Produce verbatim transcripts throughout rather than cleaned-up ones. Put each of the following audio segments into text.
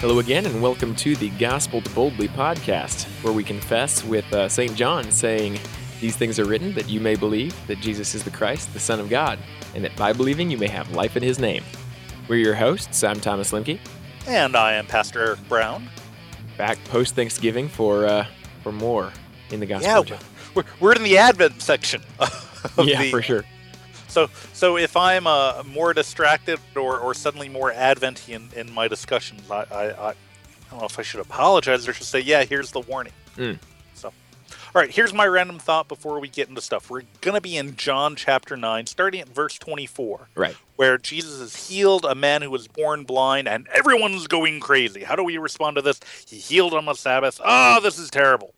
Hello again, and welcome to the Gospel Boldly podcast, where we confess with uh, Saint John saying, "These things are written that you may believe that Jesus is the Christ, the Son of God, and that by believing you may have life in his name." We're your hosts. I'm Thomas Limke. And I am Pastor Eric Brown. Back post-Thanksgiving for uh, for more in the Gospel. Yeah, we're, we're in the Advent section. Of yeah, the, for sure. So so if I'm uh, more distracted or, or suddenly more Adventian in my discussions, I, I, I, I don't know if I should apologize or just say, yeah, here's the warning. Mm. So, all right, here's my random thought before we get into stuff. We're going to be in John chapter nine, starting at verse twenty-four, right, where Jesus has healed a man who was born blind, and everyone's going crazy. How do we respond to this? He healed on the Sabbath. Oh, this is terrible.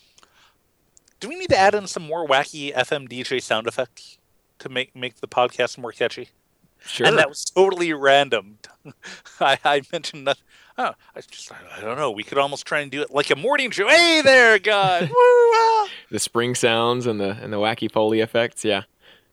Do we need to add in some more wacky F M D J sound effects to make, make the podcast more catchy? Sure. And that was totally random. I, I mentioned that. Oh, I just, I don't know. We could almost try and do it like a morning show. Hey there, guys! Woo, ah! The spring sounds and the and the wacky Foley effects, yeah.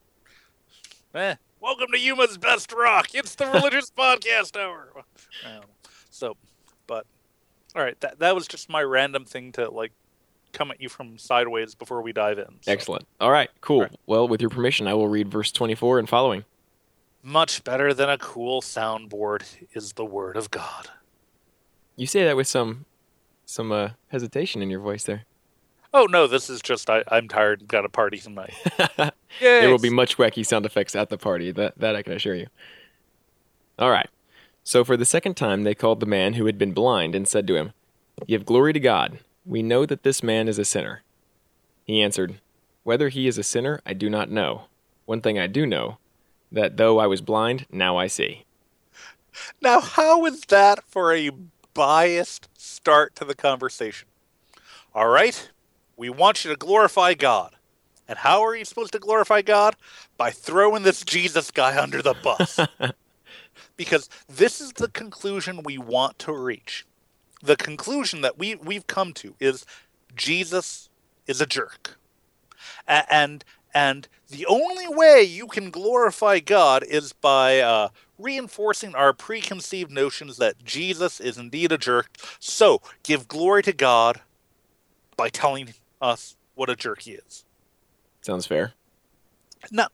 Eh, welcome to Yuma's Best Rock. It's the religious podcast hour. Um, so, but all right, that that was just my random thing to like come at you from sideways before we dive in. So. Excellent. All right, cool. All right. Well, with your permission, I will read verse twenty-four and following. Much better than a cool soundboard is the word of God. You say that with some some uh, hesitation in your voice there. Oh, no, this is just, I, I'm tired and got a party tonight. There will be much wacky sound effects at the party, that, that I can assure you. All right. So for the second time they called the man who had been blind and said to him, "Give glory to God. We know that this man is a sinner." He answered, "Whether he is a sinner, I do not know. One thing I do know, that though I was blind, now I see." Now, how is that for a biased start to the conversation? All right, we want you to glorify God. And how are you supposed to glorify God? By throwing this Jesus guy under the bus. Because this is the conclusion we want to reach. The conclusion that we, we've come to is Jesus is a jerk. A- and and the only way you can glorify God is by uh, reinforcing our preconceived notions that Jesus is indeed a jerk. So, give glory to God by telling us what a jerk he is. Sounds fair. Now,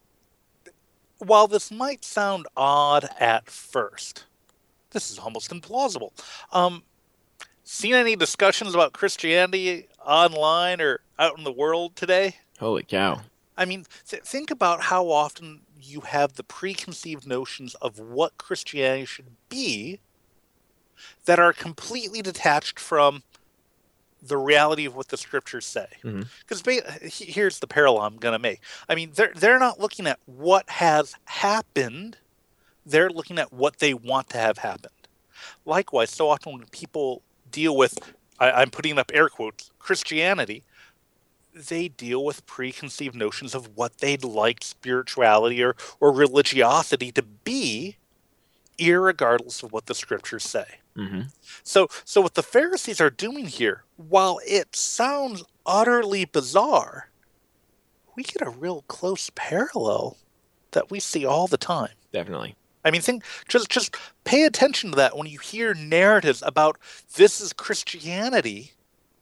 while this might sound odd at first, this is almost implausible. Um, seen any discussions about Christianity online or out in the world today? Holy cow. I mean, th- think about how often you have the preconceived notions of what Christianity should be that are completely detached from the reality of what the scriptures say. Because mm-hmm. ba- here's the parallel I'm going to make. I mean, they're, they're not looking at what has happened. They're looking at what they want to have happened. Likewise, so often when people deal with, I, I'm putting up air quotes, Christianity, they deal with preconceived notions of what they'd like spirituality or, or religiosity to be, irregardless of what the scriptures say. Mm-hmm. So, so what the Pharisees are doing here, while it sounds utterly bizarre, we get a real close parallel that we see all the time. Definitely. I mean, think just just pay attention to that when you hear narratives about this is Christianity.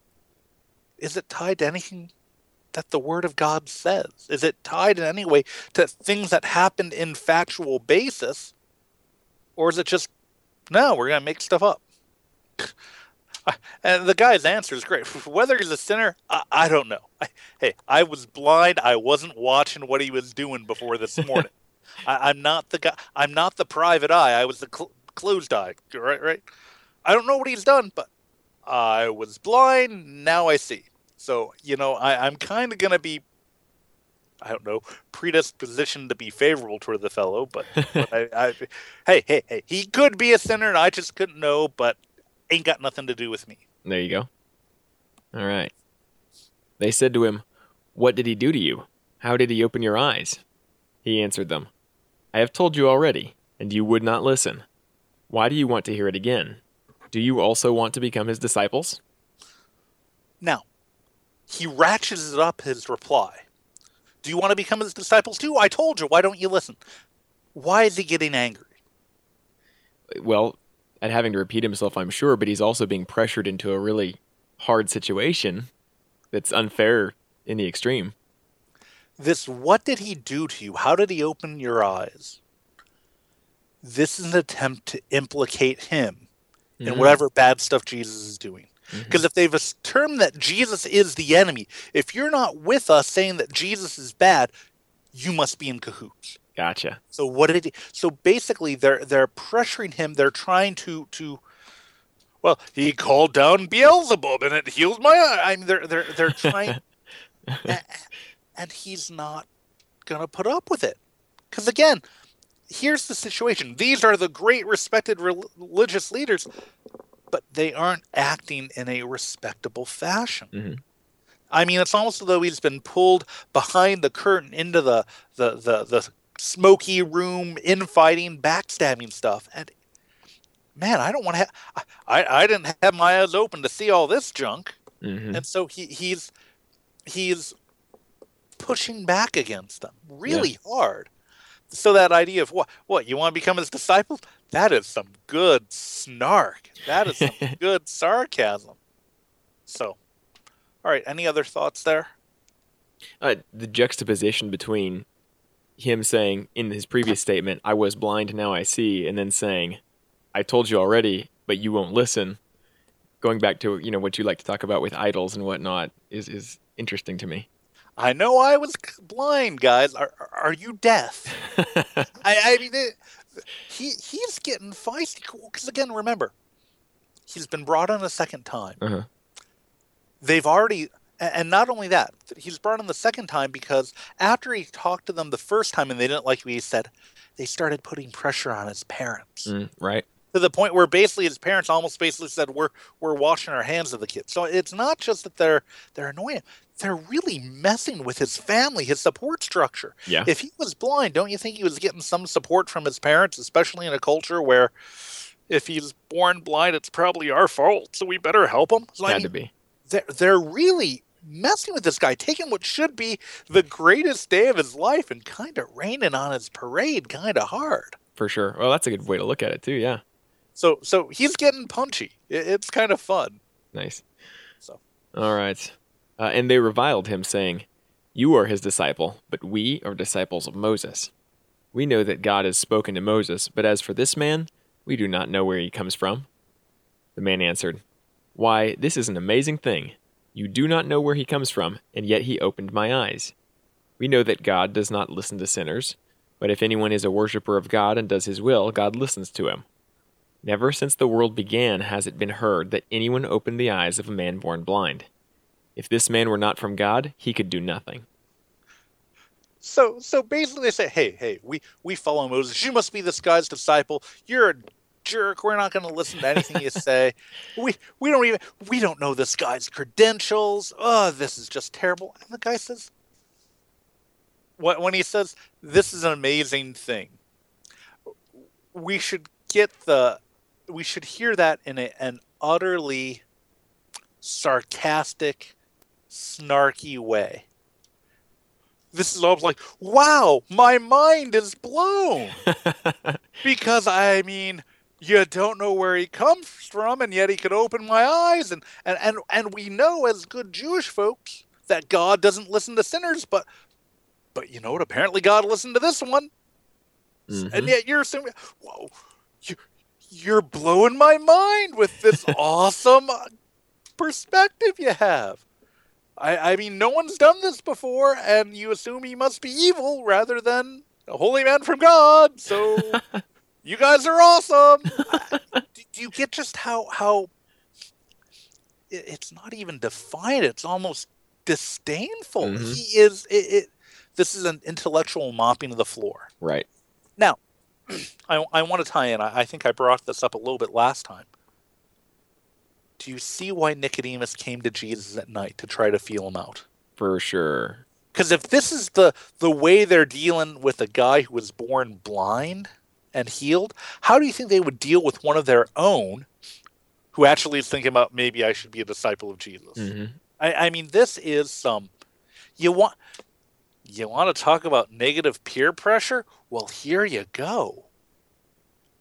Is it tied to anything that the Word of God says? Is it tied in any way to things that happened in factual basis? Or is it just, no, we're going to make stuff up? And the guy's answer is great. Whether he's a sinner, I, I don't know. I, hey, I was blind. I wasn't watching what he was doing before this morning. I, I'm not the guy. I'm not the private eye. I was the cl- closed eye. Right, right. I don't know what he's done, but I was blind. Now I see. So, you know, I, I'm kind of going to be, I don't know, predispositioned to be favorable toward the fellow. But, but I, I, hey, hey, hey, he could be a sinner, and I just couldn't know, but ain't got nothing to do with me. There you go. All right. They said to him, "What did he do to you? How did he open your eyes?" He answered them, "I have told you already, and you would not listen. Why do you want to hear it again? Do you also want to become his disciples?" Now, he ratchets up his reply. Do you want to become his disciples too? I told you. Why don't you listen? Why is he getting angry? Well, at having to repeat himself, I'm sure, but he's also being pressured into a really hard situation that's unfair in the extreme. This, what did he do to you? How did he open your eyes? This is an attempt to implicate him in Mhm. whatever bad stuff Jesus is doing. Because Mhm. if they've termed that Jesus is the enemy, if you're not with us saying that Jesus is bad, you must be in cahoots. Gotcha. So what did he, so basically they're they're pressuring him. They're trying to to well, he called down Beelzebub and it heals my eye. I mean, they're they're they're trying, and, and he's not gonna put up with it. Because again, here's the situation: these are the great, respected religious leaders, but they aren't acting in a respectable fashion. Mm-hmm. I mean, it's almost as though he's been pulled behind the curtain into the the the, the smoky room, infighting, backstabbing stuff. And man, I don't want to have, I, I didn't have my eyes open to see all this junk. Mm-hmm. And so he, he's, he's pushing back against them really yeah. hard. So that idea of what, what you want to become his disciples? That is some good snark. That is some good sarcasm. So, all right. Any other thoughts there? Uh, the juxtaposition between him saying in his previous statement, I was blind, now I see, and then saying, I told you already, but you won't listen. Going back to, you know, what you like to talk about with idols and whatnot is, is interesting to me. I know I was blind, guys. Are are you deaf? I, I mean, it, he he's getting feisty. Because again, remember, he's been brought in a second time. Uh-huh. They've already... And not only that, he's brought in the second time because after he talked to them the first time and they didn't like what he said, they started putting pressure on his parents. Mm, right. To the point where basically his parents almost basically said, we're we're washing our hands of the kid. So it's not just that they're they're annoying. They're really messing with his family, his support structure. Yeah. If he was blind, don't you think he was getting some support from his parents, especially in a culture where if he's born blind, it's probably our fault, so we better help him? So, Had I mean, to be. They're, they're really messing with this guy, taking what should be the greatest day of his life and kind of raining on his parade kind of hard. For sure. Well, that's a good way to look at it too, yeah. So so he's getting punchy. It, it's kind of fun. Nice. So. All right. Uh, and they reviled him, saying, You are his disciple, but we are disciples of Moses. We know that God has spoken to Moses, but as for this man, we do not know where he comes from. The man answered, Why, this is an amazing thing. You do not know where he comes from, and yet he opened my eyes. We know that God does not listen to sinners, but if anyone is a worshiper of God and does his will, God listens to him. Never since the world began has it been heard that anyone opened the eyes of a man born blind. If this man were not from God, he could do nothing. So so basically they say, hey, hey, we, we follow Moses. You must be this guy's disciple. You're a jerk. We're not going to listen to anything you say. We we don't even we don't know this guy's credentials. Oh, this is just terrible. And the guy says, when he says this is an amazing thing, we should get the we should hear that in a, an utterly sarcastic, snarky way. This is almost like, wow, my mind is blown. Because I mean, you don't know where he comes from, and yet he could open my eyes. And, and, and, and we know as good Jewish folks that God doesn't listen to sinners, but but you know what? Apparently God listened to this one. Mm-hmm. And yet you're assuming, whoa, you, you're blowing my mind with this awesome perspective you have. I, I mean, no one's done this before, and you assume he must be evil rather than a holy man from God. So... You guys are awesome. Do you get just how how it, it's not even defiant? It's almost disdainful. Mm-hmm. He is. It, it, this is an intellectual mopping of the floor. Right. Now, I I want to tie in. I, I think I brought this up a little bit last time. Do you see why Nicodemus came to Jesus at night to try to feel him out? For sure. Because if this is the the way they're dealing with a guy who was born blind and healed, how do you think they would deal with one of their own who actually is thinking about maybe I should be a disciple of Jesus? Mm-hmm. I, I mean, this is some you want you want to talk about negative peer pressure? Well, here you go.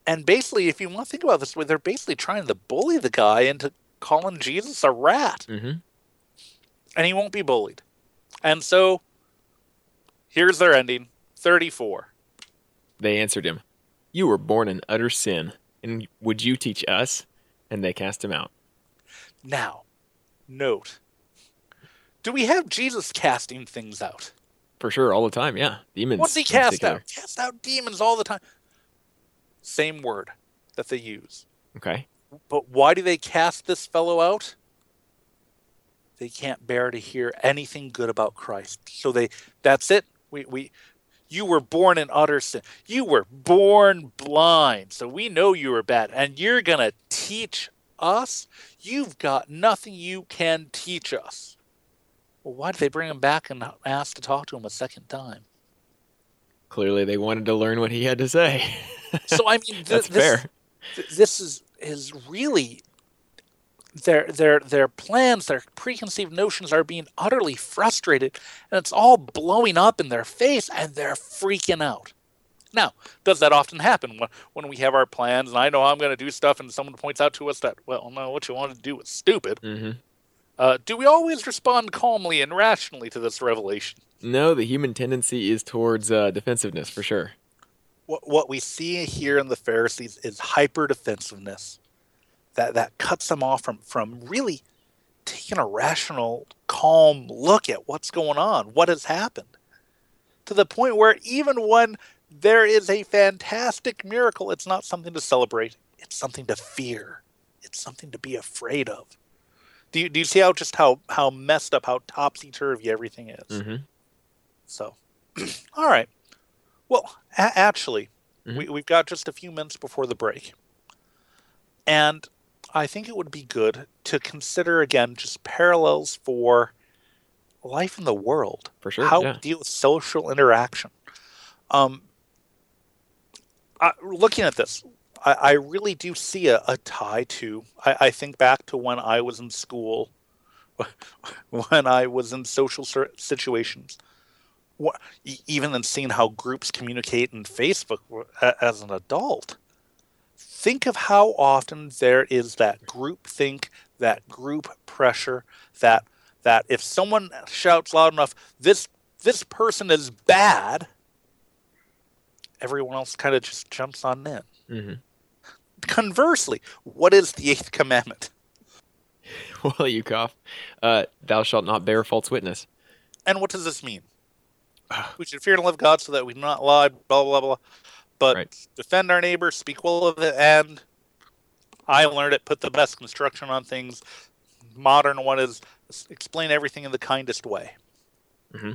and basically, if you want to think about this, they're basically trying to bully the guy into calling Jesus a rat. Mm-hmm. And he won't be bullied. And so, here's their ending, thirty-four. They answered him, "You were born in utter sin, and would you teach us?" And they cast him out. Now, note, do we have Jesus casting things out? For sure, all the time, yeah. Demons. What's he cast out? Cast out demons all the time. Same word that they use. Okay. But why do they cast this fellow out? They can't bear to hear anything good about Christ. So they, that's it. We, we, you were born in utter sin. You were born blind. So we know you were bad. And you're going to teach us? You've got nothing you can teach us. Well, why did they bring him back and ask to talk to him a second time? Clearly they wanted to learn what he had to say. So, I mean, th- that's this, fair. Th- this is, is really... Their their their plans, their preconceived notions are being utterly frustrated, and it's all blowing up in their face, and they're freaking out. Now, does that often happen when, when we have our plans, and I know I'm going to do stuff, and someone points out to us that, well, no, what you wanted to do was stupid? Mm-hmm. Uh, do we always respond calmly and rationally to this revelation? No, the human tendency is towards uh, defensiveness, for sure. What, what we see here in the Pharisees is hyper-defensiveness. That, that cuts them off from, from really taking a rational, calm look at what's going on, what has happened. To the point where even when there is a fantastic miracle, it's not something to celebrate. It's something to fear. It's something to be afraid of. Do you, do you see how just how, how messed up, how topsy-turvy everything is? Mm-hmm. So, all right. Well, a- actually, mm-hmm. we, we've got just a few minutes before the break. And I think it would be good to consider, again, just parallels for life in the world. For sure, How yeah. to deal with social interaction. Um, I, looking at this, I, I really do see a, a tie to, I, I think back to when I was in school, when I was in social situations, what, even in seeing how groups communicate in Facebook as an adult. Think of how often there is that group think, that group pressure, that that if someone shouts loud enough, this this person is bad, everyone else kind of just jumps on in. Mm-hmm. Conversely, what is the eighth commandment? Well, you cough. Uh, thou shalt not bear false witness. And what does this mean? We should fear and love God so that we do not lie, blah, blah, blah. But right. Defend our neighbor, speak well of it, and I learned it, put the best construction on things. Modern one is explain everything in the kindest way. Mm-hmm.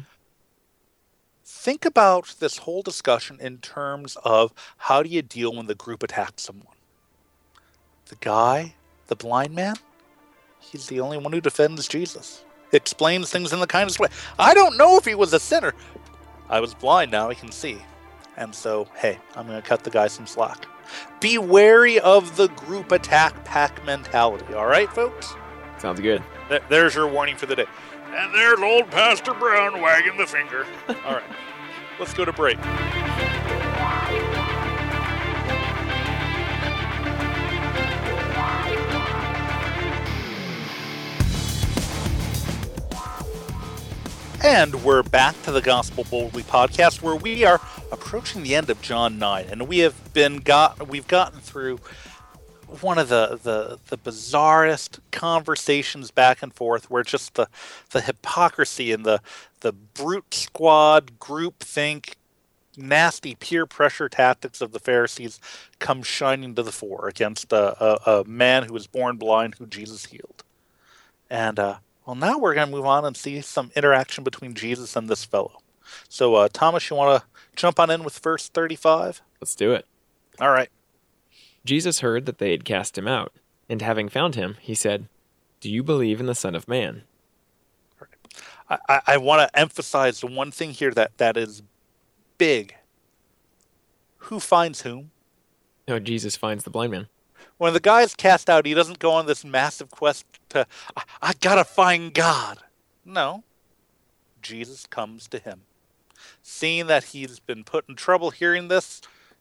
Think about this whole discussion in terms of how do you deal when the group attacks someone. The guy, the blind man, he's the only one who defends Jesus. Explains things in the kindest way. I don't know if he was a sinner. I was blind, now I can see. And so, hey, I'm going to cut the guy some slack. Be wary of the group attack pack mentality, all right, folks? Sounds good. Th- there's your warning for the day. And there's old Pastor Brown wagging the finger. All right, let's go to break. And we're back to the Gospel Boldly podcast, where we are approaching the end of John nine, and we have been got we've gotten through one of the, the, the bizarrest conversations back and forth, where just the the hypocrisy and the the brute squad groupthink, nasty peer pressure tactics of the Pharisees come shining to the fore against a, a, a man who was born blind, who Jesus healed, and. uh Well, now we're going to move on and see some interaction between Jesus and this fellow. So, uh, Thomas, you want to jump on in with verse thirty-five? Let's do it. All right. Jesus heard that they had cast him out, and having found him, he said, "Do you believe in the Son of Man?" I, I, I want to emphasize the one thing here that, that is big. Who finds whom? No, Jesus finds the blind man. When the guy is cast out, he doesn't go on this massive quest to, I, I gotta find God. No. Jesus comes to him. Seeing that he's been put in trouble hearing this,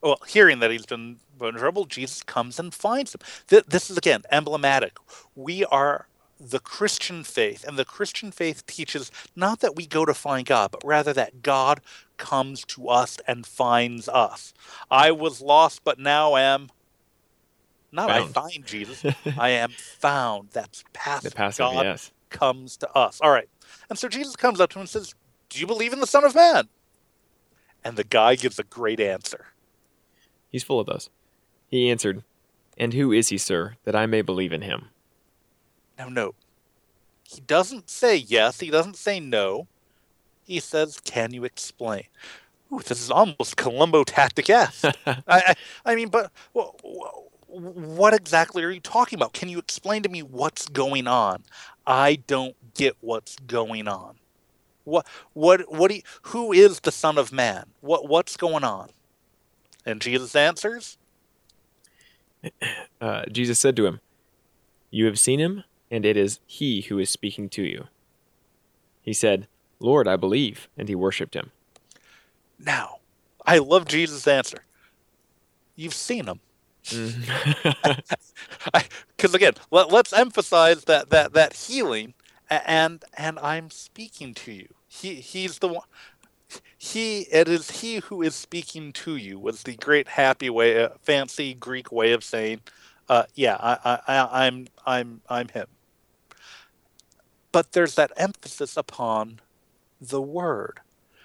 Well, hearing that he's been in trouble, Jesus comes and finds him. Th- this is, again, emblematic. We are the Christian faith, and the Christian faith teaches not that we go to find God, but rather that God comes to us and finds us. I was lost, but now am not Found. I find Jesus. I am found. That's passive. The passive, God yes. comes to us. All right. And so Jesus comes up to him and says, do you believe in the Son of Man? And the guy gives a great answer. He's full of those. He answered, and who is he, sir, that I may believe in him? Now, note, he doesn't say yes. He doesn't say no. He says, can you explain? Ooh, this is almost Columbo tactic-esque. I, I, I mean, but well, what exactly are you talking about? Can you explain to me what's going on? I don't get what's going on. What, what, what? Do you, who is the Son of Man? What, what's going on? And Jesus answers, uh, Jesus said to him, you have seen him, and it is he who is speaking to you. He said, Lord, I believe, and he worshipped him. Now, I love Jesus' answer. You've seen him. Because again, let, let's emphasize that, that, that healing, and and I'm speaking to you. He he's the one. He it is he who is speaking to you was the great happy way, uh, fancy Greek way of saying, uh, yeah, I, I, I'm I'm I'm him. But there's that emphasis upon the word.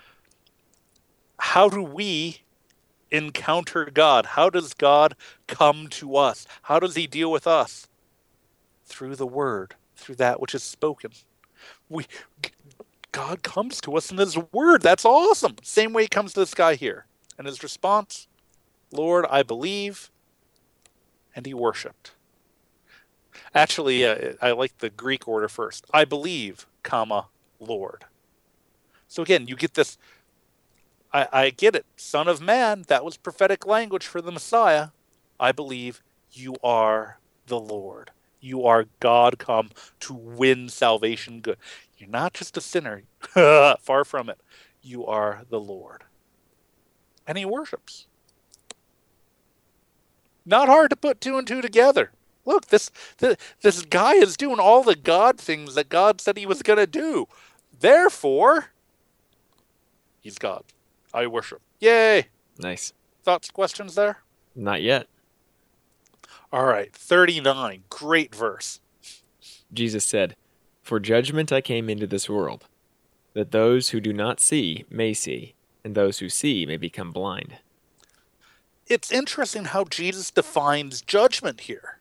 How do we encounter God? How does God come to us? How does he deal with us? Through the word, through that which is spoken. We God comes to us in his word. That's awesome. Same way he comes to this guy here. And his response, Lord, I believe, and he worshipped. Actually, uh, I like the Greek order first. I believe, comma, Lord. So again, you get this, I, I get it, Son of Man, that was prophetic language for the Messiah. I believe you are the Lord. You are God come to win salvation good. You're not just a sinner. Far from it. You are the Lord. And he worships. Not hard to put two and two together. Look, this, this, this guy is doing all the God things that God said he was going to do. Therefore, he's God. I worship. Yay! Nice. Thoughts, questions there? Not yet. All right, thirty-nine. Great verse. Jesus said, for judgment I came into this world, that those who do not see may see, and those who see may become blind. It's interesting how Jesus defines judgment here.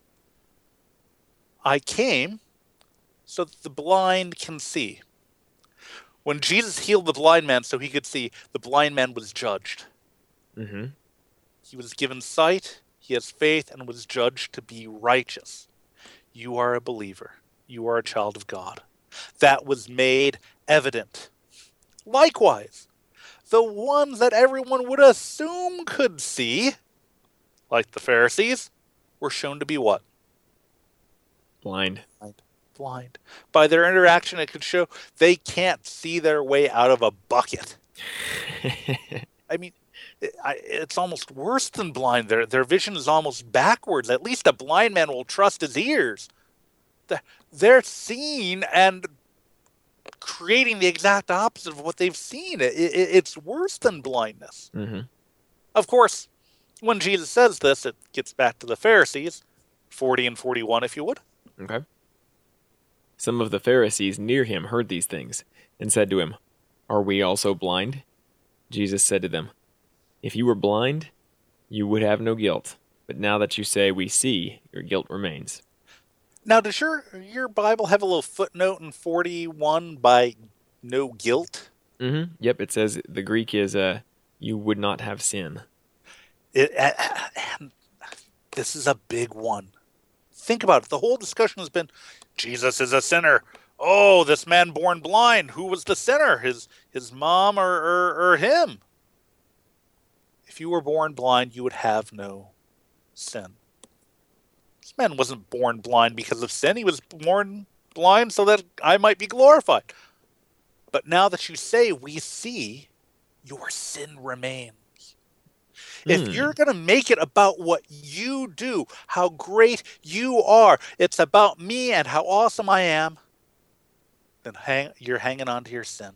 I came so that the blind can see. When Jesus healed the blind man so he could see, the blind man was judged. Mm-hmm. He was given sight, he has faith, and was judged to be righteous. You are a believer. You are a child of God. That was made evident. Likewise, the ones that everyone would assume could see, like the Pharisees, were shown to be what? Blind. Blind. Blind. By their interaction, it could show they can't see their way out of a bucket. I mean, it, I, it's almost worse than blind. Their, their vision is almost backwards. At least a blind man will trust his ears. They're seeing and creating the exact opposite of what they've seen. It, it, it's worse than blindness. Mm-hmm. Of course, when Jesus says this, it gets back to the Pharisees, forty and forty-one, if you would. Okay. Some of the Pharisees near him heard these things and said to him, are we also blind? Jesus said to them, if you were blind, you would have no guilt. But now that you say we see, your guilt remains. Now, does your your Bible have a little footnote in forty-one by no guilt? Mm-hmm. Yep, it says the Greek is uh, you would not have sin. It, uh, and this is a big one. Think about it. The whole discussion has been, Jesus is a sinner. Oh, this man born blind. Who was the sinner? His his mom or, or, or him? If you were born blind, you would have no sin. This man wasn't born blind because of sin. He was born blind so that I might be glorified. But now that you say we see, your sin remains. If Hmm. you're going to make it about what you do, how great you are, it's about me and how awesome I am, then hang, you're hanging on to your sin.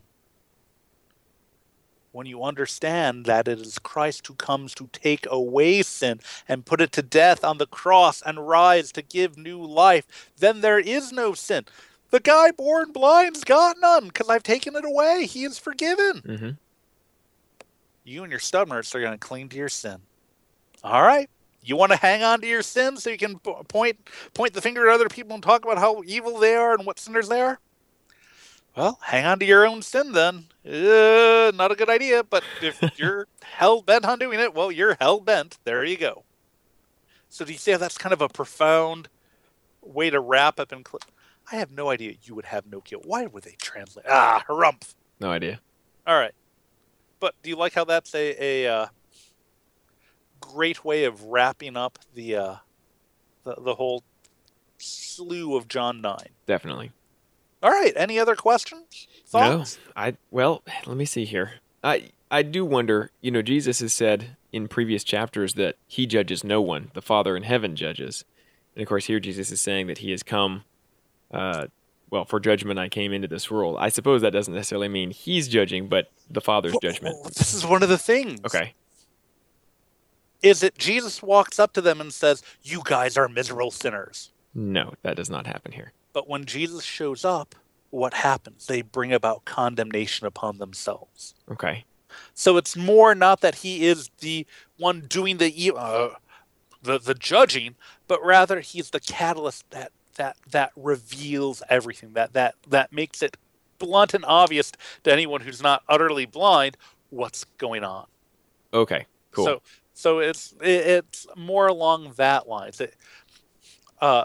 When you understand that it is Christ who comes to take away sin and put it to death on the cross and rise to give new life, then there is no sin. The guy born blind's got none because I've taken it away. He is forgiven. Mm-hmm. You and your stubbornness are going to cling to your sin. All right. You want to hang on to your sin so you can point point the finger at other people and talk about how evil they are and what sinners they are? Well, hang on to your own sin then. Uh, not a good idea, but if you're hell-bent on doing it, well, you're hell-bent. There you go. So do you see how that's kind of a profound way to wrap up and... Cl- I have no idea you would have no guilt. Why would they translate? Ah, harumph. No idea. All right. But do you like how that's a, a uh, great way of wrapping up the, uh, the the whole slew of John nine? Definitely. All right. Any other questions? Thoughts? No. I well, let me see here. I I do wonder, you know, Jesus has said in previous chapters that he judges no one. The Father in heaven judges. And of course here Jesus is saying that he has come uh well, for judgment I came into this world. I suppose that doesn't necessarily mean he's judging, but the Father's Well, judgment. well, this is one of the things. Okay. Is it Jesus walks up to them and says, "You guys are miserable sinners." No, that does not happen here. But when Jesus shows up, what happens? They bring about condemnation upon themselves. Okay. So it's more not that he is the one doing the e- uh, the the judging, but rather he's the catalyst that that that reveals everything. That that that makes it blunt and obvious to anyone who's not utterly blind what's going on. Okay. Cool. So so it's it, it's more along that lines. It, uh,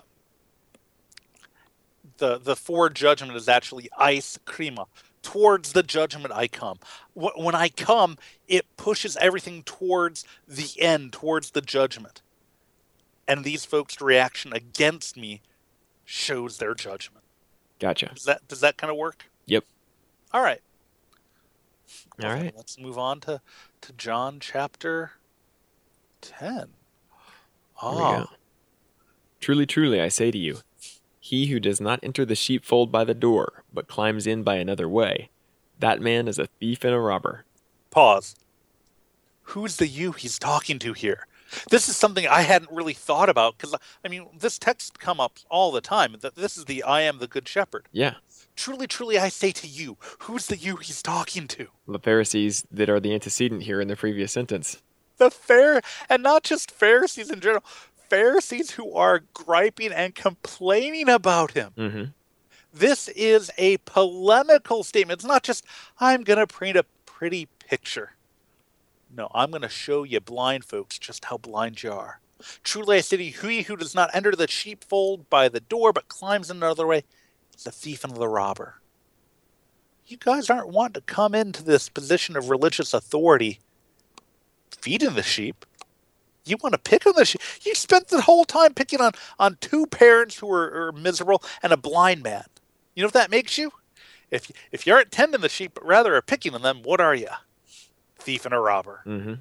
the the forward judgment is actually ice crema. Towards the judgment I come. When I come, it pushes everything towards the end, towards the judgment. And these folks' reaction against me shows their judgment. Gotcha. Does that does that kind of work? Yep. All right. All Well, right. Let's move on to, to John chapter ten. Here we Ah, go. Truly, truly, I say to you, he who does not enter the sheepfold by the door, but climbs in by another way, that man is a thief and a robber. pause. Who's the you he's talking to here? This is something I hadn't really thought about because, I mean, this text come up all the time. That This is the I am the good shepherd. Yeah. Truly, truly, I say to you, who's the you he's talking to? The Pharisees that are the antecedent here in the previous sentence. The fair, and not just Pharisees in general, Pharisees who are griping and complaining about him. Mm-hmm. This is a polemical statement. It's not just, I'm going to paint a pretty picture. No, I'm going to show you blind folks just how blind you are. Truly, I say to you, he who does not enter the sheepfold by the door, but climbs in another way, is a thief and the robber. You guys aren't wanting to come into this position of religious authority feeding the sheep. You want to pick on the sheep. You spent the whole time picking on, on two parents who are, are miserable and a blind man. You know what that makes you? If, if you aren't tending the sheep, but rather are picking on them, what are you? Thief and a robber. Mm-hmm.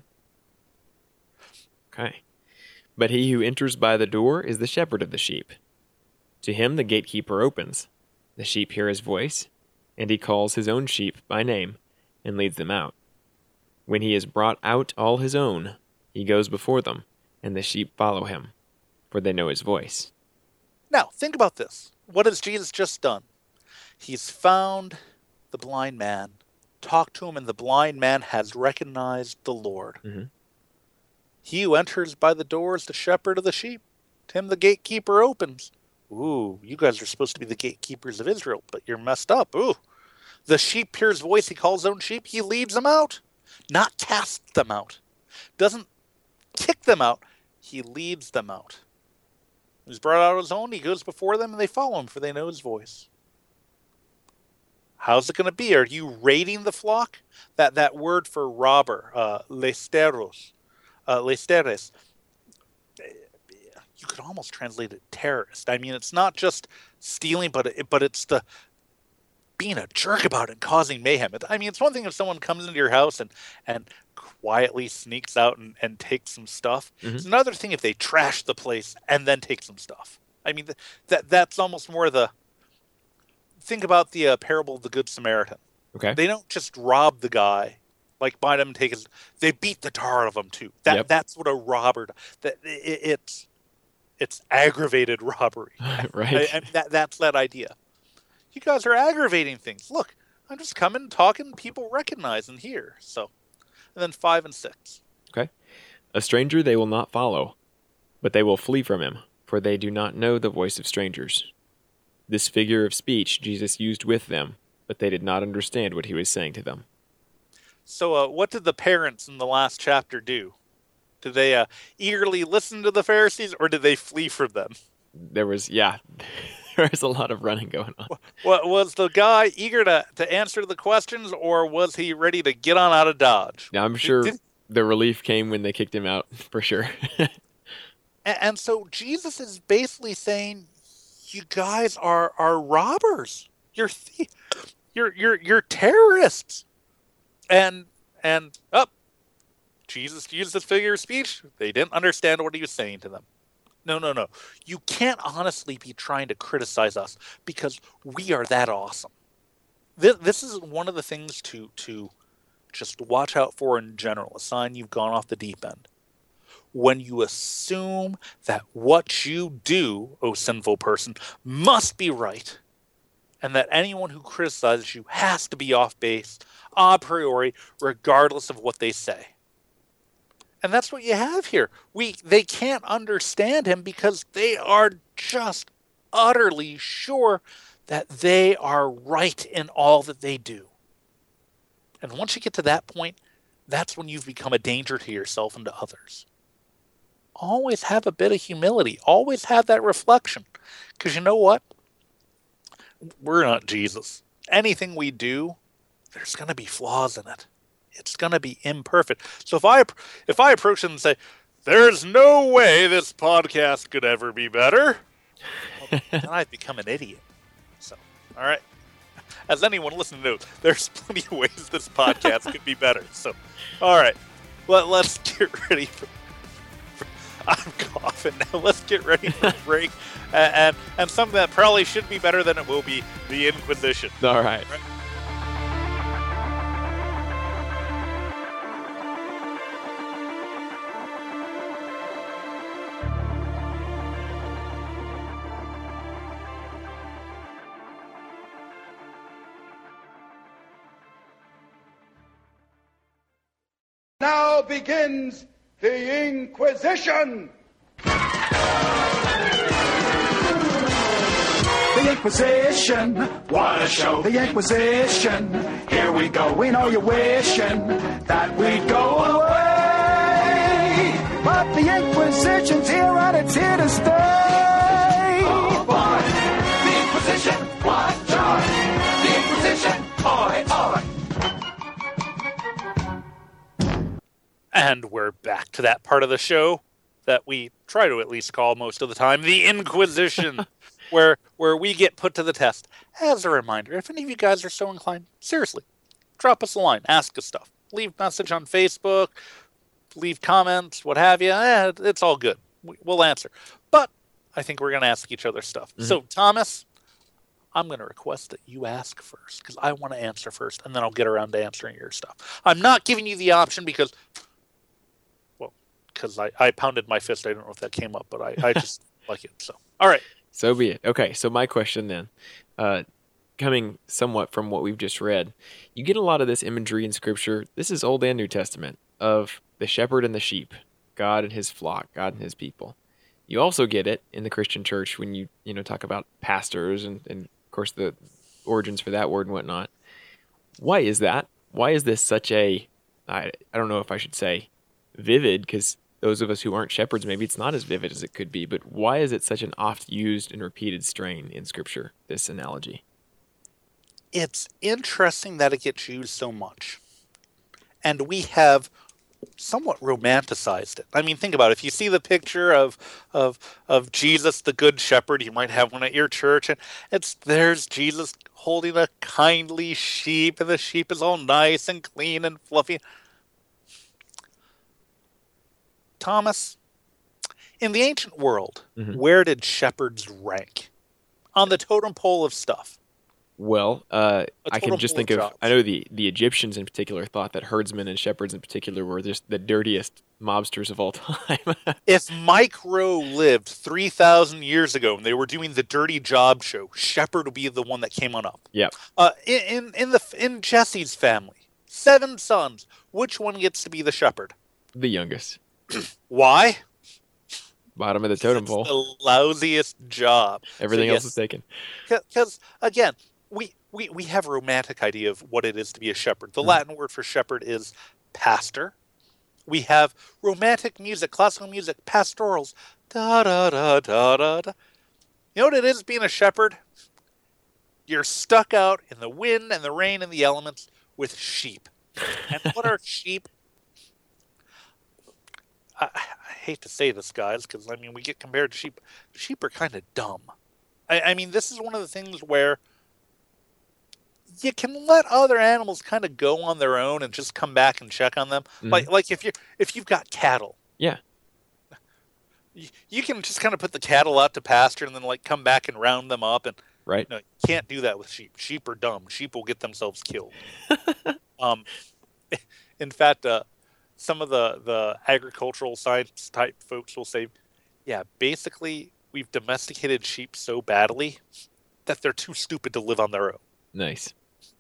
Okay. But he who enters by the door is the shepherd of the sheep. To him the gatekeeper opens. The sheep hear his voice, and he calls his own sheep by name and leads them out. When he has brought out all his own, he goes before them, and the sheep follow him, for they know his voice. Now, think about this. What has Jesus just done? He's found the blind man, talked to him, and the blind man has recognized the Lord. Mm-hmm. He who enters by the door is the shepherd of the sheep. To him the gatekeeper opens. Ooh, you guys are supposed to be the gatekeepers of Israel, but you're messed up. Ooh. The sheep hears his voice. He calls his own sheep. He leads them out, not casts them out. Doesn't kick them out. He leads them out. He's brought out his own. He goes before them, and they follow him, for they know his voice. How's it going to be? Are you raiding the flock? That that word for robber, uh, lesteros, uh, lesteres. You could almost translate it terrorist. I mean, it's not just stealing, but it, but it's the being a jerk about it and causing mayhem. I mean, it's one thing if someone comes into your house and, and quietly sneaks out and, and takes some stuff. Mhm. It's another thing if they trash the place and then take some stuff. I mean, th- that that's almost more the... Think about the uh, parable of the Good Samaritan. Okay. They don't just rob the guy, like bind him and take his... They beat the tar out of him, too. That Yep. That's what a robber... That it, It's it's aggravated robbery. Right. I, I, that That's that idea. You guys are aggravating things. Look, I'm just coming, talking, people recognize and hear. So, and then five and six. Okay. A stranger they will not follow, but they will flee from him, for they do not know the voice of strangers. This figure of speech Jesus used with them, but they did not understand what he was saying to them. So, uh, what did the parents in the last chapter do? Did they uh, eagerly listen to the Pharisees, or did they flee from them? There was, yeah, there was a lot of running going on. What, was the guy eager to, to answer the questions, or was he ready to get on out of Dodge? Now, I'm sure Did- the relief came when they kicked him out, for sure. And, and so Jesus is basically saying, "You guys are are robbers. You're th- you're you're you're terrorists." And and up, oh, Jesus used this figure of speech. They didn't understand what he was saying to them. No, no, no. You can't honestly be trying to criticize us because we are that awesome. This this is one of the things to to just watch out for in general. A sign you've gone off the deep end. When you assume that what you do, O sinful person, must be right, and that anyone who criticizes you has to be off base, a priori, regardless of what they say. And that's what you have here. We They can't understand him because they are just utterly sure that they are right in all that they do. And once you get to that point, that's when you've become a danger to yourself and to others. Always have a bit of humility. Always have that reflection. Because you know what? We're not Jesus. Anything we do, there's going to be flaws in it. It's going to be imperfect. So if I if I approach him and say, "There's no way this podcast could ever be better," well, then I've become an idiot. So, all right. As anyone listening knows, there's plenty of ways this podcast could be better. So, all right. Let, let's get ready for... I'm coughing now. Let's get ready for a break. and, and and something that probably should be better than it will be, the Inquisition. All right. Right. Now begins the Inquisition! The Inquisition, what a show! The Inquisition, here we go. We know you're wishing that we'd go away, but the Inquisition's here and it's here to stay. Oh boy, the Inquisition, what joy! The Inquisition, oi, oi! And we're back to that part of the show that we try to at least call most of the time the Inquisition, where where we get put to the test. As a reminder, if any of you guys are so inclined, seriously, drop us a line, ask us stuff, leave a message on Facebook, leave comments, what have you. Eh, it's all good. We, we'll answer. But I think we're going to ask each other stuff. Mm-hmm. So, Thomas, I'm going to request that you ask first because I want to answer first, and then I'll get around to answering your stuff. I'm not giving you the option because... because I, I pounded my fist. I don't know if that came up, but I, I just like it. So, all right. So be it. Okay, so my question then, uh, coming somewhat from what we've just read, you get a lot of this imagery in Scripture. This is Old and New Testament, of the shepherd and the sheep, God and his flock, God and his people. You also get it in the Christian church when you you know talk about pastors and, and of course, the origins for that word and whatnot. Why is that? Why is this such a, I, I don't know if I should say vivid, because those of us who aren't shepherds, maybe it's not as vivid as it could be, but why is it such an oft-used and repeated strain in Scripture, this analogy? It's interesting that it gets used so much. And we have somewhat romanticized it. I mean, think about it. If you see the picture of of of Jesus, the Good Shepherd, you might have one at your church, and it's there's Jesus holding a kindly sheep, and the sheep is all nice and clean and fluffy. Thomas, in the ancient world, Mhm. where did shepherds rank on the totem pole of stuff? Well, uh, A I can total just full think of of, jobs. I know the, the Egyptians in particular thought that herdsmen and shepherds in particular were just the dirtiest mobsters of all time. If Mike Rowe lived three thousand years ago and they were doing the Dirty Job show, Shepherd would be the one that came on up. Yeah. Uh, in, in, in, the, in Jesse's family, seven sons, which one gets to be the shepherd? The youngest. Why? Bottom of the totem It's pole. the lousiest job. Everything So, else yes. is taken. Because, again, we, we, we have a romantic idea of what it is to be a shepherd. The Mhm. Latin word for shepherd is pastor. We have romantic music, classical music, pastorals. Da da da da da da. You know what it is being a shepherd? You're stuck out in the wind and the rain and the elements with sheep. And what are sheep? I, I hate to say this, guys, because I mean we get compared to sheep. Sheep are kind of dumb. I, I mean, this is one of the things where you can let other animals kind of go on their own and just come back and check on them. Mhm. Like, like if you if you've got cattle, Yeah. you, you can just kind of put the cattle out to pasture and then like come back and round them up. And Right. no, you can't do that with sheep. Sheep are dumb. Sheep will get themselves killed. um, in fact, uh, some of the the agricultural science type folks will say, yeah, basically we've domesticated sheep so badly that they're too stupid to live on their own. Nice.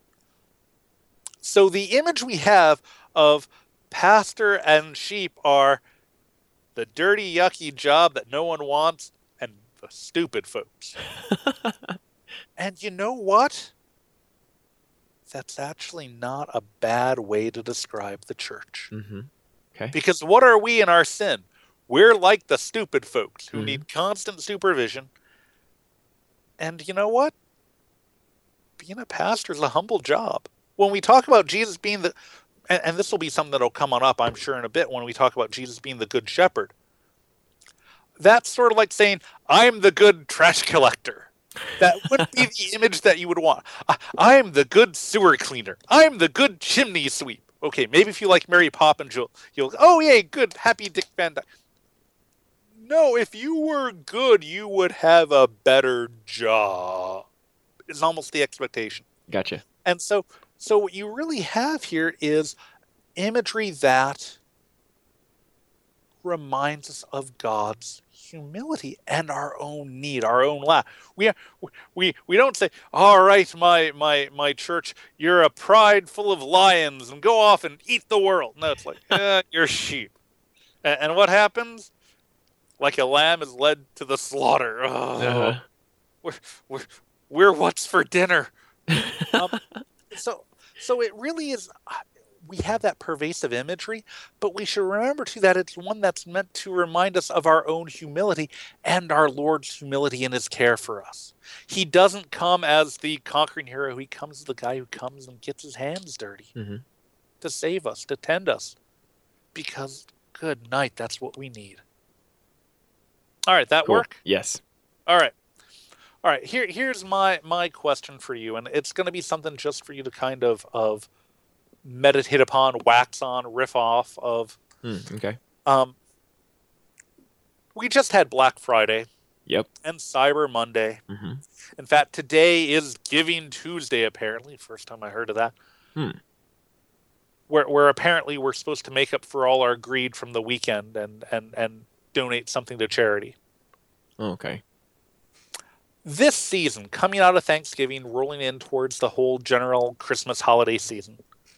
So the image we have of pastor and sheep are the dirty, yucky job that no one wants and the stupid folks. And you know what? That's actually not a bad way to describe the church. Mm-hmm. Okay. Because what are we in our sin? We're like the stupid folks who Mhm. need constant supervision. And you know what? Being a pastor is a humble job. When we talk about Jesus being the, and, and this will be something that'll come on up, I'm sure, in a bit when we talk about Jesus being the good shepherd. That's sort of like saying, I'm the good trash collector. That wouldn't be the image that you would want. I, I'm the good sewer cleaner. I'm the good chimney sweep. Okay, maybe if you like Mary Poppins, you'll, you'll oh, yay, good, happy Dick Van Dyke. No, if you were good, you would have a better job. Is almost the expectation. Gotcha. And so, so what you really have here is imagery that reminds us of God's humility and our own need, our own lack. We we we don't say, "All right, my my my church, you're a pride full of lions and go off and eat the world." No, it's like, eh, you're sheep. And, and what happens? Like a lamb is led to the slaughter. Oh, Uh-huh. we're, we're we're what's for dinner. um, so so it really is. We have that pervasive imagery, but we should remember too that it's one that's meant to remind us of our own humility and our Lord's humility in his care for us. He doesn't come as the conquering hero. He comes as the guy who comes and gets his hands dirty Mm-hmm. to save us, to tend us. Because, good night, that's what we need. All right, that Cool. work? Yes. All right. All right, here here's my my question for you, and it's going to be something just for you to kind of of meditate upon, wax on, riff off of. Mm, okay. Um, we just had Black Friday Yep. and Cyber Monday. Mm-hmm. In fact, today is Giving Tuesday, apparently. First time I heard of that. Hmm. Where where apparently we're supposed to make up for all our greed from the weekend and, and, and donate something to charity. Okay. This season, coming out of Thanksgiving, rolling in towards the whole general Christmas holiday season,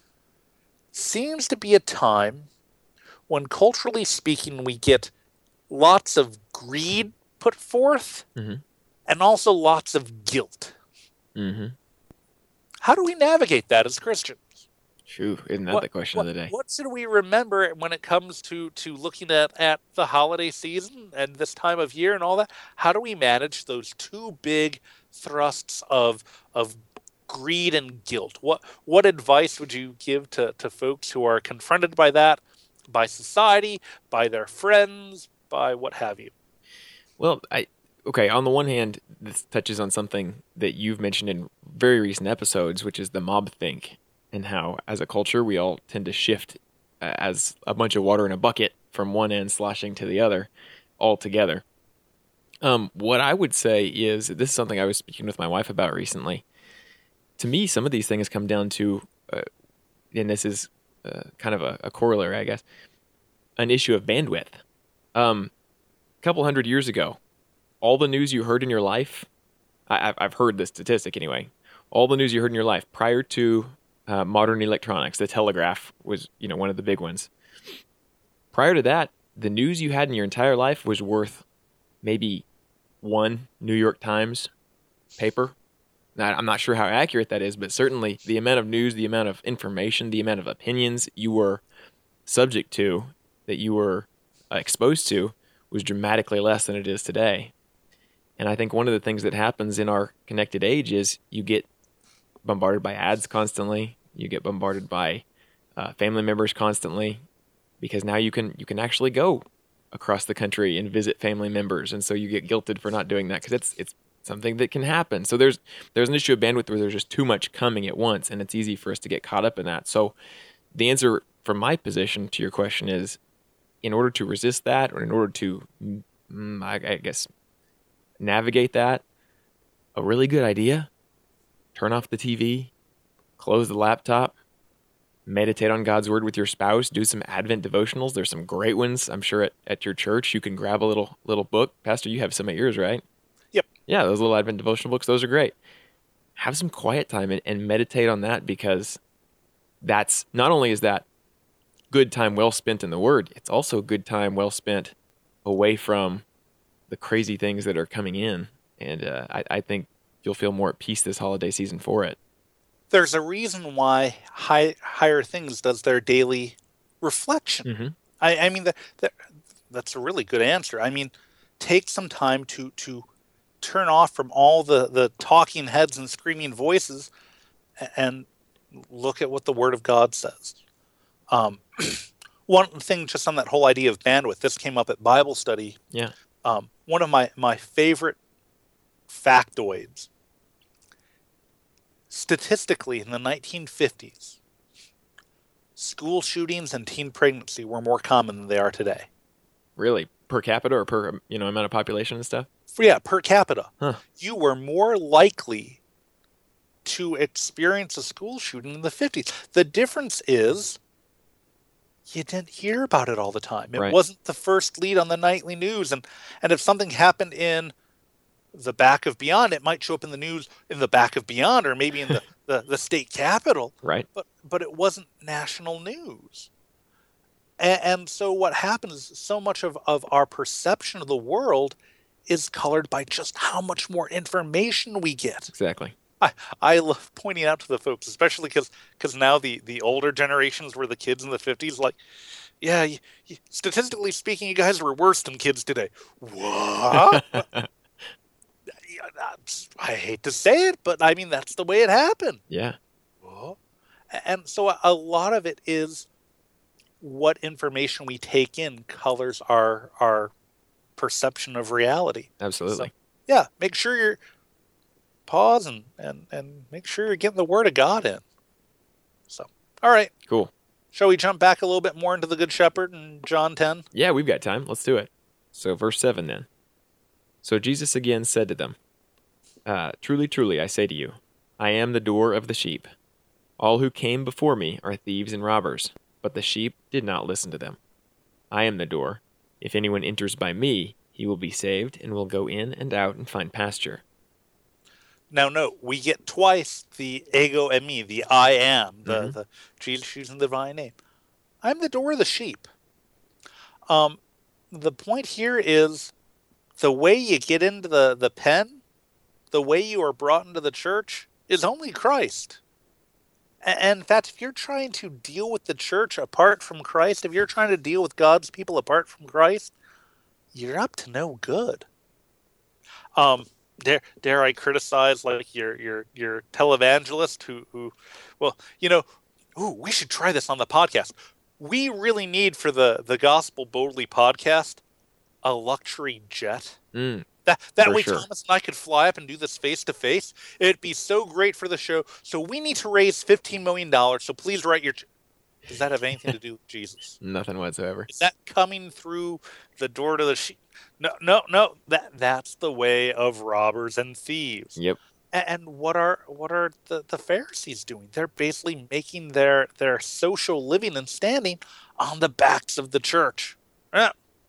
seems to be a time when, culturally speaking, we get lots of greed put forth Mm-hmm. and also lots of guilt. Mm-hmm. How do we navigate that as Christians? Shoo, isn't that What- the question what, of the day? What should we remember when it comes to, to looking at, at the holiday season and this time of year and all that? How do we manage those two big thrusts of of greed and guilt? What what advice would you give to, to folks who are confronted by that, by society, by their friends, by what have you? Well, I okay, on the one hand, this touches on something that you've mentioned in very recent episodes, which is the mob think, and how, as a culture, we all tend to shift uh, as a bunch of water in a bucket from one end sloshing to the other altogether. Um, what I would say is, this is something I was speaking with my wife about recently. To me, some of these things come down to, uh, and this is uh, kind of a, a corollary, I guess, an issue of bandwidth. Um, a couple hundred years ago, all the news you heard in your life, I, I've heard this statistic anyway, all the news you heard in your life prior to uh, modern electronics, the telegraph was, you know, one of the big ones. Prior to that, the news you had in your entire life was worth maybe one New York Times paper. Now, I'm not sure how accurate that is, but certainly the amount of news, the amount of information, the amount of opinions you were subject to, that you were uh, exposed to, was dramatically less than it is today. And I think one of the things that happens in our connected age is you get bombarded by ads constantly. You get bombarded by uh, family members constantly, because now you can you can actually go across the country and visit family members, and so you get guilted for not doing that because it's it's something that can happen. So there's there's an issue of bandwidth where there's just too much coming at once, and it's easy for us to get caught up in that. So the answer from my position to your question is, in order to resist that, or in order to, mm, I, I guess, navigate that, a really good idea: turn off the T V, close the laptop, meditate on God's word with your spouse, do some Advent devotionals. There's some great ones, I'm sure, at, at your church. You can grab a little little book. Pastor, you have some at yours, right? Yep. Yeah, those little Advent devotional books, those are great. Have some quiet time and, and meditate on that, because that's, not only is that good time well spent in the word, it's also good time well spent away from the crazy things that are coming in. And uh, I, I think you'll feel more at peace this holiday season for it. There's a reason why high, Higher Things does their daily reflection. Mm-hmm. I, I mean, the, the, that's a really good answer. I mean, take some time to to turn off from all the, the talking heads and screaming voices and look at what the Word of God says. Um, one thing just on that whole idea of bandwidth, this came up at Bible study. Yeah. Um, one of my, my favorite factoids, statistically in the nineteen fifties, school shootings and teen pregnancy were more common than they are today. Really? Per capita, or per, you know, amount of population and stuff? Yeah, per capita. Huh. You were more likely to experience a school shooting in the fifties. The difference is you didn't hear about it all the time. It Right. wasn't the first lead on the nightly news. And, and if something happened in the back of Beyond, it might show up in the news in the back of Beyond, or maybe in the, the, the state capitol. Right. But but it wasn't national news. And, and so what happens is so much of, of our perception of the world is colored by just how much more information we get. Exactly. I, I love pointing out to the folks, especially because because now the, the older generations were the kids in the fifties, like, yeah, you, you, statistically speaking, you guys were worse than kids today. What? I hate to say it, but I mean, that's the way it happened. Yeah. What? And so a lot of it is what information we take in colors our our perception of reality. Absolutely. So, yeah, make sure you're pause and, and, and make sure you're getting the Word of God in. So, all right. Cool. Shall we jump back a little bit more into the Good Shepherd and John ten? Yeah, we've got time. Let's do it. So verse seven then. So Jesus again said to them, uh, Truly, truly, I say to you, I am the door of the sheep. All who came before me are thieves and robbers, but the sheep did not listen to them. I am the door. If anyone enters by me, he will be saved and will go in and out and find pasture. Now, note, we get twice the ego and me, the I am, the, Mm-hmm. the Jesus using the divine name. I'm the door of the sheep. Um, the point here is the way you get into the, the pen, the way you are brought into the church, is only Christ. And in fact, if you're trying to deal with the church apart from Christ, if you're trying to deal with God's people apart from Christ, you're up to no good. Um, dare, dare I criticize like your your your televangelist who who, well, you know, ooh, we should try this on the podcast. We really need for the the Gospel Boldly podcast a luxury jet. Mm. That that For way sure. Thomas and I could fly up and do this face to face. It'd be so great for the show. So we need to raise fifteen million dollars. So please write your. Ch- Does that have anything to do with Jesus? Nothing whatsoever. Is that coming through the door to the sheep? No, no, no. That that's the way of robbers and thieves. Yep. And, and what are what are the, the Pharisees doing? They're basically making their their social living and standing on the backs of the church. Yeah.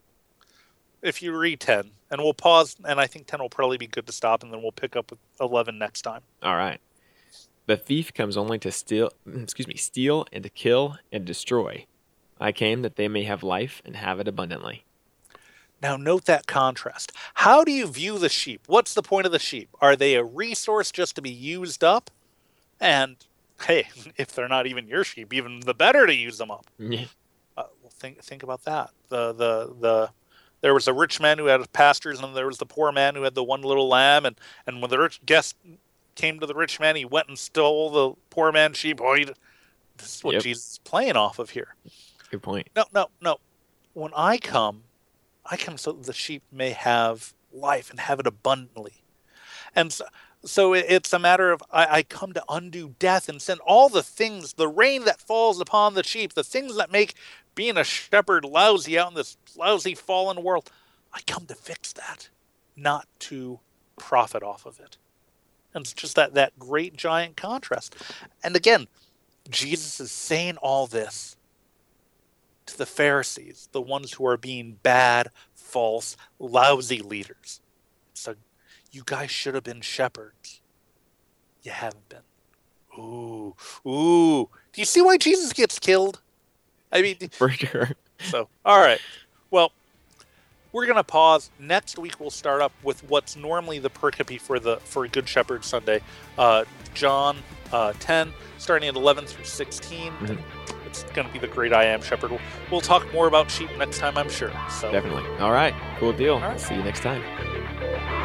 If you read ten, and we'll pause, and I think ten will probably be good to stop, and then we'll pick up with eleven next time. All right. The thief comes only to steal, excuse me, steal and to kill and destroy. I came that they may have life and have it abundantly. Now note that contrast. How do you view the sheep? What's the point of the sheep? Are they a resource just to be used up? And hey, if they're not even your sheep, even the better to use them up. Yeah. Uh, well, think think about that. The the the there was a rich man who had pastures, and there was the poor man who had the one little lamb. And, and when the rich guest came to the rich man, he went and stole the poor man's sheep. Oh, he, this is what yep. Jesus is playing off of here. Good point. No, no, no. When I come, I come so that the sheep may have life and have it abundantly. And so, so it's a matter of I, I come to undo death and sin. All the things, the rain that falls upon the sheep, the things that make being a shepherd lousy out in this lousy fallen world, I come to fix that, not to profit off of it. And it's just that, that great giant contrast. And again, Jesus is saying all this to the Pharisees, the ones who are being bad, false, lousy leaders. So you guys should have been shepherds. You haven't been. Ooh, ooh. Do you see why Jesus gets killed? I mean, for sure. So, all right. Well, we're going to pause. Next week, we'll start up with what's normally the pericope for the for Good Shepherd Sunday. Uh, John uh, ten, starting at eleven through sixteen. Mm-hmm. It's going to be the great I Am Shepherd. We'll, we'll talk more about sheep next time, I'm sure. So definitely. All right. Cool deal. All right. See you next time.